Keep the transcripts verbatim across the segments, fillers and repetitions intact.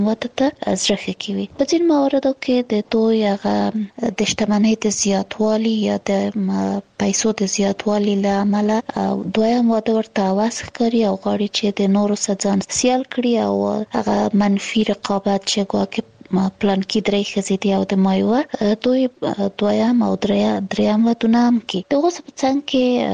وته ته زړه کوي. په ځین مواردو کې د دوی هغه د شتمنۍ د زیاتوالي یا د پیسو د زیاتوالي لامل دویم واده ورته واس کوي او غواړي چې د نورو سره ځان سیال کړي او هغه منفي رقابت چې ګواکې ما پلان کې درې خزې دی او د مایوه دوی دویم او دریا دریم ودونه هم کې د اوس په څنګه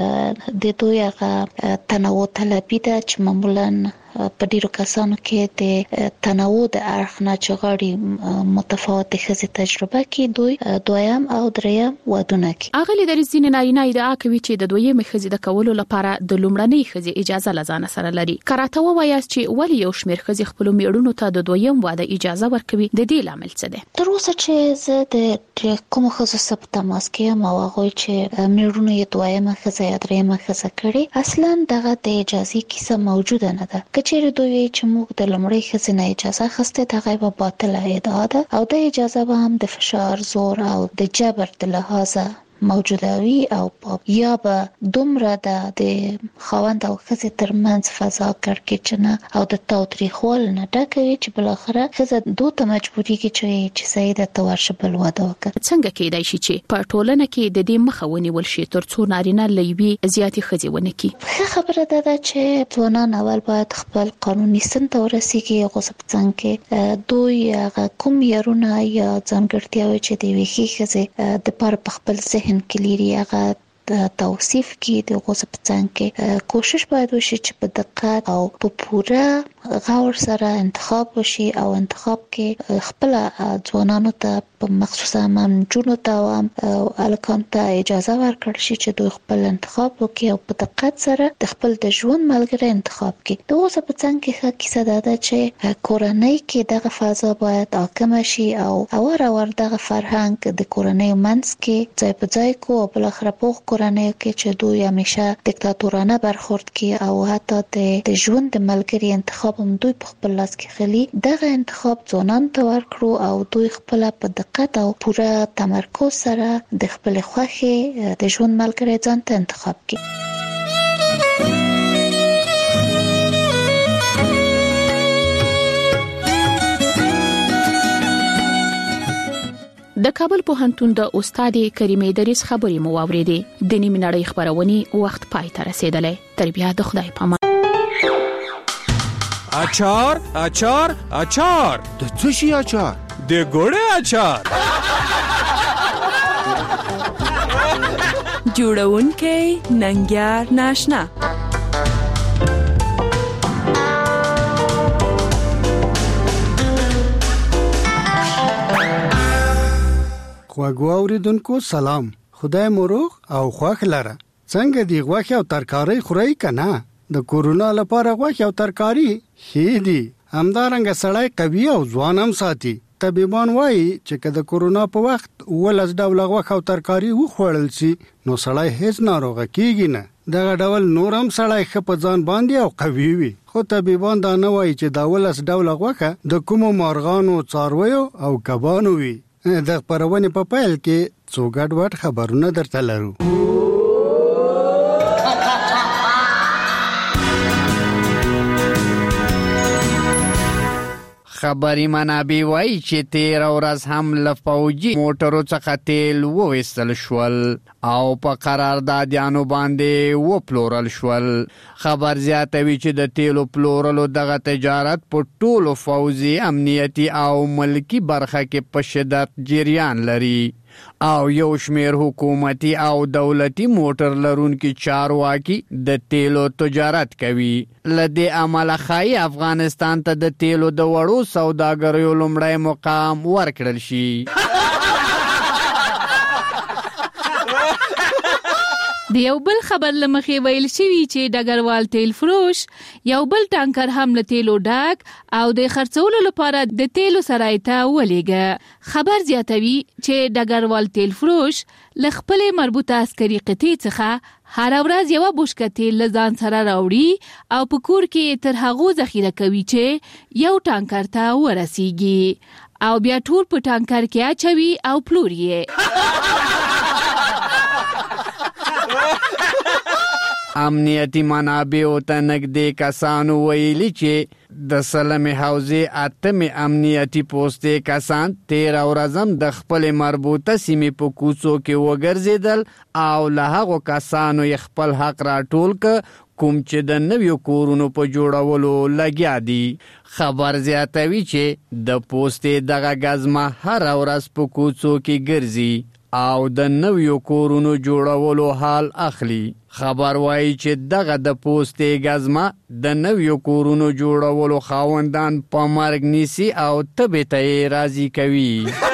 کې د دوی هغه تنوع طلبي ده چې معمولا په ډیرو کسانو کې د تنوع د اړخ نه چغړي متفاوت خزې تجربه کې دوی دویم او دریم ودونه کې اغلی د رزین نارینه ادعا کوي چې د دویم خزې د کولو لپاره د لومړنۍ خزې اجازه لزانه سره لري. کراته وایي چې ولی یو شمیر خزې خپل میړونو ته د دویم واده اجازه ورکوي د دې لامل څه دی؟ تر اوسه چې زه د کوم خزې سره تماس کې ما هغه چې میړونو یې دویمه خزې یا دریمه خزې کړي اصلا دغه د اجازه کیسه موجوده نه ده. چیرې دوی چې موږ د لمړی خزینه اجازه خسته دغه به باطله ادعا ده او د اجازه به هم د فشار زور او د جبر د لحاظه موجوده وي او یا به دومره د خاوند او ښځې ترمنځ فضا کړکېچنه او د تاوتریخوالي نه ډکه وي چې بل اخره ښځه دوی ته مجبورېږي چې چې سیده ته ورشه بل واده وکړي. څنګه کېدای شي چې په ټولنه کې د دې مخه ونیول شي ترڅو نارینه له یوې زیاتې ښځې ونه کړي؟ ښه خبره ده چې ځوانان اول باید خپل قانوني سن ته ورسیږي. هغه څه څنګه کې دوی هغه کوم یارونه یا ځانګړتیاوې چې د ویخي ښځې د پر خپل ذهن کې لري هغه توصیف کې د غوسه په څنګه کې کوشش باید وشي چې په دقت او په پوره غور سره انتخاب وشي او انتخاب کې خپل ځوانانو ته په مخصوصا منجونو ته او الکان ته اجازه ورکړي شي چې دوی خپل انتخاب وکړي او په دقت سره د خپل د ژوند ملګری انتخاب کړي. د غوسه په څنګه کې کیسه ده چې کورنۍ کې دغه فضا باید حاکم شي او اور اور دغه فرهنګ د کورنۍ منځ کې ځای په ځای کو او بل اخر په کورنۍ کې چې دوی همیشه دیکتاتورانه برخورد کوي او حتی د ژوند د ملګری انتخاب هم دوی په خپل لاس کې خلی دغه انتخاب ځوانان ته ورکړو او دوی خپل په دقت او پوره تمرکز سره د خپل خوښي د ژوند ملګری ځان ته انتخاب کړي. د کابل پوهنتون د استاد کریمه دریس خبرې مو واوریدې. د نیمه نړۍ خبرونه وخت پای ته رسیدلې. تر بیا د خدای په امان. اچار اچار اچار د څه شي اچار؟ د ګوړې اچار. جوړونکې ننګیار ناشنا. خواږه اوریدونکو سلام. خدای مو روغ او خوښ لره. څنګه دی غوښه او ترکاری خوري کنه؟ د کورونا لپاره غوښه او ترکاری ښه دي. همدارنګه سړی قوي او ځوان هم ساتي. طبيبان وایي چې کله کورونا په وخت ولز ډول غوښه او ترکاری وخوړل شي نو سړی هیڅ ناروغه کیږي نه. دغه ډول نورم سړی خپ ځان باندې او قوي وي. خو طبيبان دا نه وایي چې دا ولز ډول غوښه د کومو مارغانو څارویو او کبانو وي. د خبرونه په پایل کې څو ګډ وډ خبرونه درته لرو. خبري منابع وایي چې تیر ورځ هم لفوجي موټرو څخه تیل وویستل شول او په قراردادیانو باندې و پلورل شول. خبر زیاتوي چې د تیلو پلورلو دغه تجارت په ټولو فوجي امنیتي او ملکی برخه کې په شدت جریان لري او یو شمیر حکومتي او دولتي موټر لرونکي چارواکي د تیلو تجارت کوي. لدې عمله خای افغانستان ته د تیلو د وړو سوداګریو لومړی مقام ورکړل شي. د یو بل خبر لمخې ویل شوی چې ډګروال تیل فروش یو بل ټانکر هم له تیلو ډک او د خرڅولو لپاره د تیلو سرای ته ولېږه. خبر زیاتوي چې ډګروال تیل فروش له خپلې مربوطه عسکري قطعې څخه هر ورځ یو بوشکه تیل ځان سره راوړي او په کور کې تر هغه ذخیره کوي چې یو ټانکر ته ورسیږي او بیا ټول په ټانکر کې اچوي او پلوري. امنیتي منابعو ته نږدې کسانو ویلي چې د سلمې حوزې اتمې امنیتي پوستې کسان تیره ورځ هم د خپلې مربوطه سیمې په کوڅو کې وګرځېدل او له هغو کسانو یې خپل حق راټول که کوم چې د نویو کورونو په جوړولو لګیا دي. خبر زیاتوي چې د پوستې دغه ګزمه هره ورځ په کوڅو کې ګرځي او د نویو کورونو جوړولو حال اخلي. خبر وايي چې دغه د پوستې ګزمه د نویو کورونو جوړولو خاوندان په مرګ نیسي او تبې ته یې راضي کوي.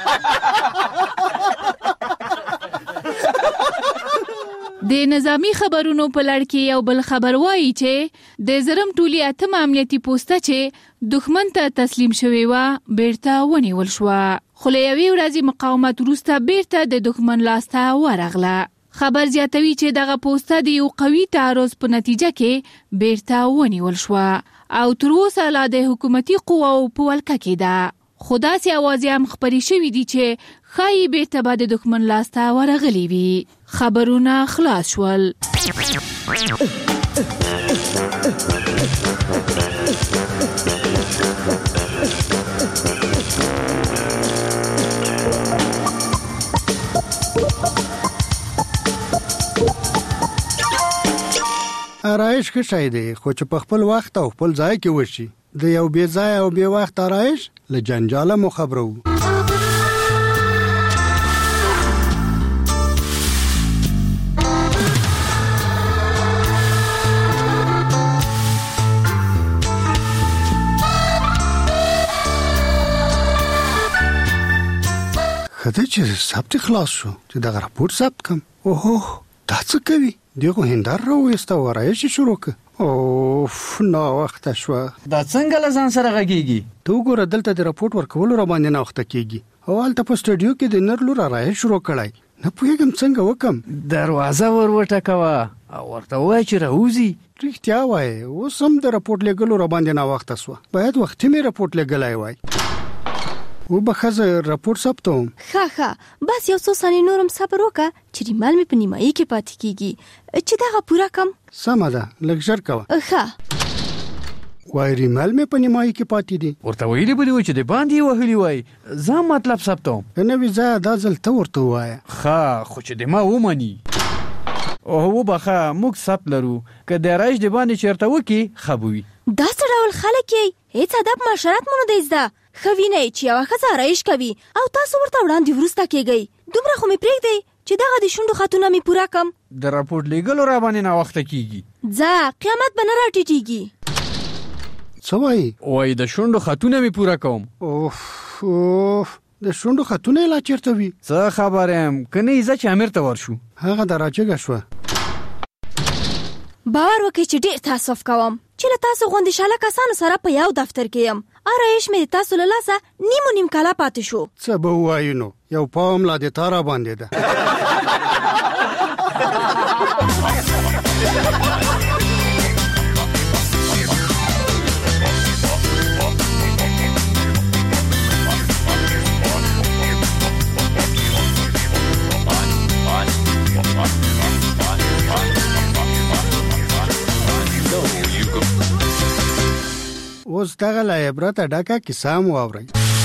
د نظامی خبرونو په لړ کې یو بل خبر وایي چې د زرم ټولي اتم امنیتي پوسټه چې دښمن ته تسلیم شوی و بیرته ونیول شو، خو له یوې ورځې مقاومت وروسته بیرته د دښمن لاسته ورغله. خبر زیاتوي چې دغه پوسټه د یو قوي تعرض په نتیجه کې بیرته ونیول شو او تر اوسه لا د حکومتي قواو په ولکه کې ده. خو داسې اوازې هم خپرې شوي دي چې ښایي بیرته به د دښمن لاسته ورغلي وي. خبرونه خلاص شول. آرایش ښه شی دی، خو چې په خپل وخت او خپل ځای کې وشي. د یو بې ځای او بې وخت آرایش له جنجاله مو خبرو. خدای چې ثبت خلاص شو چې دغه راپور ثبت کم. اوه دا څه کوي؟ دغه هندار راوېسته او آرایش شروع کړ. اوف نو وخت شو. دا څنګه لزان سره غږیږي؟ تو ګوره دلته د راپورټ ورکولو را باندې نه وخت کېږي. او هلته په سټوډیو کې د نر لور آرایش شروع کړای. نه پوهېږم څنګه وکم. دروازه ور وټکوه او ورته وایه چې راوځي. رښتیا وایې، اوس هم د راپورټ لېږلو را باندې نه وخته سوه. باید وختي مې راپورټ لېږلی وای. و به ښځه راپورټ ثبتوم. ښه ښه بس یو څو ثانیې نور هم صبر وکړه چې ریمال مې په نیمایي کې پاتې کېږي چې دغه پوره کم. سمه ده، لږ ژر کوه. ښه وای ریمال مې په نیمایي کې پاتې دي. ورته ویلي به دې وای چې د باندې یې وهلي وای. زه مطلب ثبتوم. که نه وي ځایه دا ځل ته ورته ووایه. ښه خو چې د ما ومني. اوه وبخه موږ ثبت لرو، که د آرایش د باندې چېرته وکړي ښه به وي. دا څه ډول خلک یې؟ هېڅ ادب معاشرت مو نه دی زده. ښه وینئ چې یوه ښځه آرایش کوي او تاسو ورته وړاندې وروسته کېږئ. دومره خو مې پرېږدئ چې دغه د شونډو خطونه مې پوره کم. د راپورټ لیږلو را باندې ناوخته کېږي. ځه قیامت به نه راټیټېږي. څه وایي؟ وایي د شونډو خطونه مې پوره کوم. اوف اوف د شونډو خطونه یې لا چېرته وي؟ څه خبر یم، که نه یې ځه چې امیر ته ورشو. هغه د راجګه شوه. باور وکړئ چې ډېر تاسف کوم چې له تاسو غوندې شاله کسانو سره په یو دفتر کې یم. آرایش مې د تاسو له لاسه نیمو نیم کاله پاتې شو. څه به ووایو نو، یو پام لا د تا را باندې ده. اوس دغه له عبرته ډکه کیسه مو واورئ.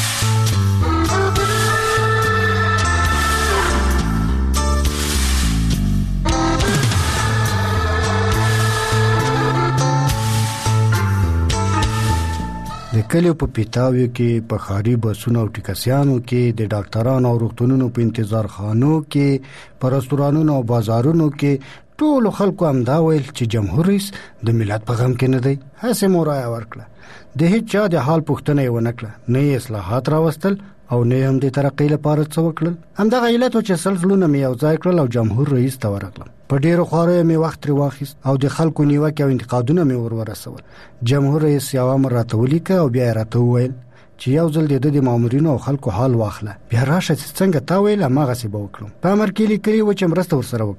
د کلیو په پیتاویو کې، په ښاري بسونو او ټیکسیانو کې، د ډاکټرانو او روغتونونو په انتظار خانو کې، په رستورانونو او بازارونو کې ټولو خلکو همدا ویل چې جمهور رئیس د ملت په غم کې نه دی. هسې مو رایه ورکړه، د هیڅ چا د حال پوښتنه یې ونه کړه، نه یې اصلاحات راوستل او نه هم د ترقۍ لپاره څه وکړل. همدغه علت و چې سل زړونه مې یو ځای کړل او جمهور رئیس ته ورغلم. په ډېرو خواریو مې وخت ترې واخیست او د خلکو نیوکې او انتقادونه مې ور ورسول. جمهور رئیس یو امر راته ولیکه او بیا یې راته وویل چې یو ځل د ده د مامورینو او خلکو حال واخله، بیا راشه چې څنګه تا ویل هماغسې به وکړم. په امر کې لیکلي و چې مرسته ورسره وکړئ.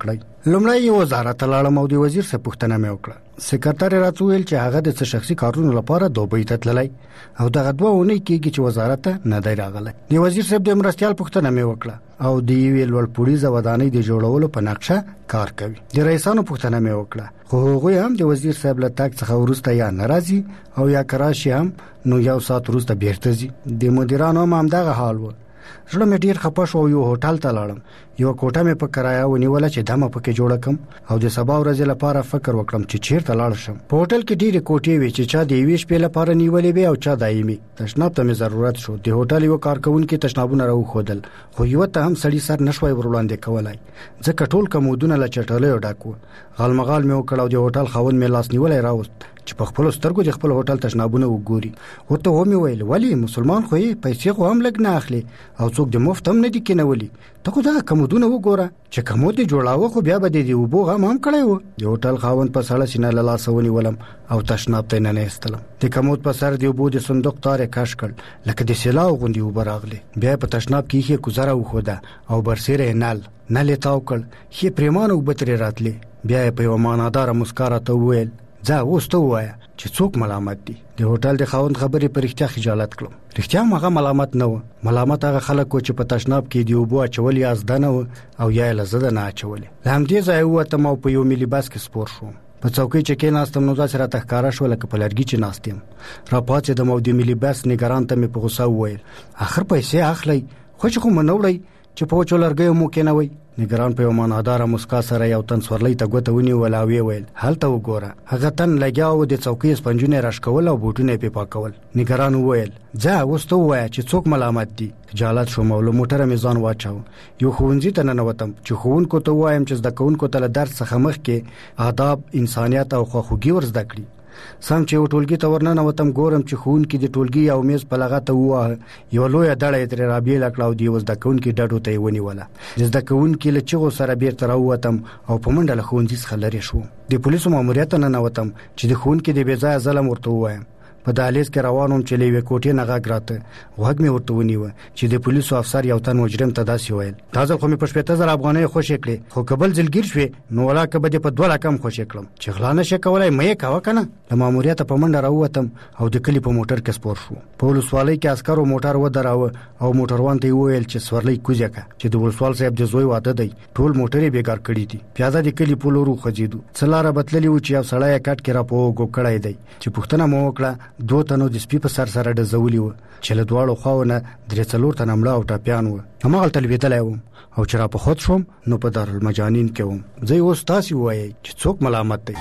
لومړی یو وزارت لاړم او د وزیر څخه پوښتنه مې وکړه. سکرټر راته ویل چې هغه د څه شخصي کارونو لپاره دوبۍ ته تللی او دغه دوه اونۍ کېږي چې وزارت ته نه دی راغلی. د وزیر صاحب د مرستیال پوښتنه مې وکړه او د یوې لوړپوړیزه ودانۍ د جوړولو په نقشه کار کوي. د رئیسانو پوښتنه مې وکړه خو هغوی هم د وزیر صاحب له تګ څخه وروسته یا ناراضي او یا کراشي هم نو یو ساعت وروسته بیرته ځي. د مدیرانو هم دغه حال و. زړه مې ډیر خپه شو او یو هوټل ته لاړم. یو کوټه مې په کرایه ونیوله چې دمه پکې جوړ کم او د سبا ورځې لپاره فکر وکړم چې چیرته لاړ شم. په هوټل کې ډیره کوټې وې چې چا د یوې شپې لپاره نیولې وې او چا دایمي. تشناب ته مې ضرورت شو. د هوټل یو کارکونکو تشنابونه راو خودل خو یو ته هم سړی سر نشوي وړاندې کولای ځکه ټول کمودونه له چټلې ډاکو. غالمغال مې وکړ او د هوټل خاوند مې لاس نیولې راوست چې په خپل سترګو د خپل هوټل تشنابونه وګوري. ورته و مې ویل ولی مسلمان خو یې پیسې خو هم لګ نه اخلي او څوک د مفت هم نه دي کینولي. ته خو دا کمودونه وګوره چې کمود دی جوړاوه خو بیا به د دې وبو غم هم کړی و. د هوټل خاوند په سړه سینه له لاسه ونیولم او تشناب ته نه نستلم. د کمود په سر دی وبو د صندوق تارې کش کړ لکه د سیلاو غوندي وبو راغلی. بیا په تشناب کې یې گزاره وخوده او برسیره نل نل تاو کړ. هي پریمانه وبتري راتلی. بیا په یو معنادار مسکاره ته ویل ځا اوس ته وایا چې څوک ملامت دي. د هوټل د خاوند خبرې پر اړتیا خجالت کړم. رښتیا هغه ملامت نه و. ملامت هغه خلک چې په تشناب کې دی وبو اچول یا زدنه و او یا لزده نه اچول. لامدې ځای وته مو په یو ملي باس کې سپور شو. په څوکۍ چې کې ناستم نو ځا سره تخکارا شو لکه په لرګي چې ناستم. را پاتې د مو د ملي باس نگران ته مې په غوسه وویل اخر پیسې اخلي خو چې کوم نه وړي چې په چولرګي مو کې نه وي. نگران په یو معنادار مسکا سره یو تن سورلۍ ته غوته ونی ولاوي ویل هلته وګوره. هغه تن لګیاو د څوکۍ سپنجونه راشکول او بوټونه په پاکول. نگران ویل ځا اوس ته وای چې څوک ملامت دي. جالت شو مول موټر میزان واچاو. یو خوونځي ته نه وتم چې خوونکو ته وایم چې زده کوونکو ته درس څخه مخ کې آداب انسانيت او خواخوږي ورزده کړي. سم چې ټولګي ته ورننه وتم ګورم چې خون کې د ټولګي او میز په لغته وه یو لوی دړې تر رابیل کلاو دی وز د کون کې ډډو ته ونیوله. د کون کې له چغو سره بیرته راووتم او په منډه له خونځي څخه لري شو. د پولیسو ماموریت نه وتم چې د خون کې د بېځای ظلم ورته وایم. په دهلیز کې روانوم چې لوي کوټې نه غږ راته وګ مې ورته ونیو چې د پولیسو افسر یو تن مجرم ته داسې ویل تاسو خو مې په شپږ هزار افغانۍ خوشې کړې خو قبل ځلګیر شوې نو ولا کبه دې په دوه لکم خوشې کړم چې غلا نشه کولای مې کاوه کنه. د ماموریت په منډه راووتم او د کلی په موټر کې سپور شو. په ولسوالۍ کې عسکرو موټر ودراوه او موټروان ته ویل چې سورلۍ کوزیکه چې د ولسوال صاحب د زوی واده دی ټول موټرې بیکار کړی دي. پیاده د کلی په لورو خځیدو څلاره بتللی و چې یو سړی کټ کې را پوغو کړای دی چې پښتنه مو وکړه دوه تنو د سپي په سر سره د زولي و چې له دواړو خواونه درې څلور تن املا او ټاپیان و. همغه تلویدلای و او چې را په خود شوم نو په دارالمجانین کې وم. زه اوس تاسو وایي چې څوک ملامت دی.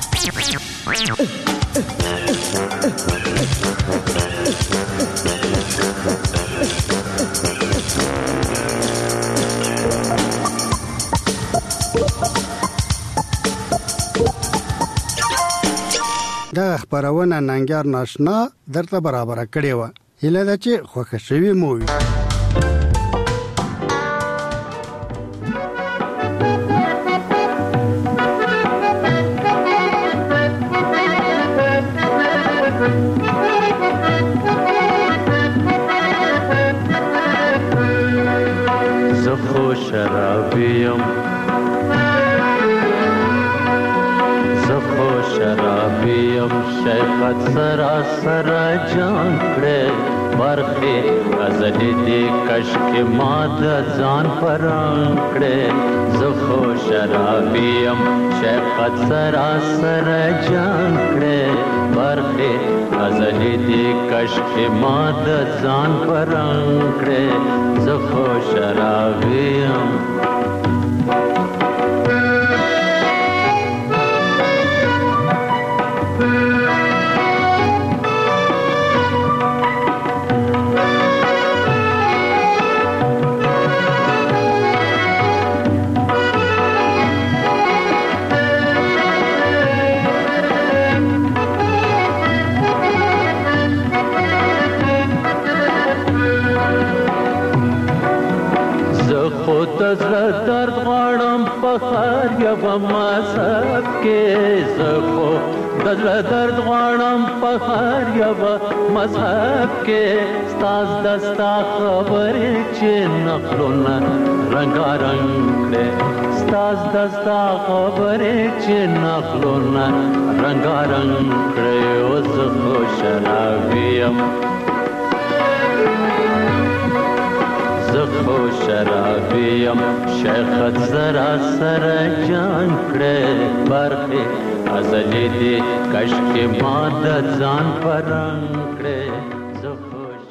دا خبرونه ننګر ناشنا درته برابر کړی و. هله دا چې خوښ شوی مو وي. زخو شرابیم زخو شرابیم شیخت سراسر جان کړه برخه ازلی دی کشک ماد ځان پران کړه. زخو شرابیم شیخت سراسر جان کړه برخه ازلی دی کشک ماد ځان پران کړه. زخو شرابیم زړه درد غواړم په خار یو مذهب کې زه خو د زړه درد غواړم په هر یو مذهب کې ستاز دستا خبرې چې نقلونه رنګارنګ کړې ستاز دستا خبرې چې نقلونه رنګارنګ کړې اوس خو شرابي یم زه خو شرابي یم شیخت زرا سره جان کړې برخې ازلې دې کشکې ما د ځان په رنګ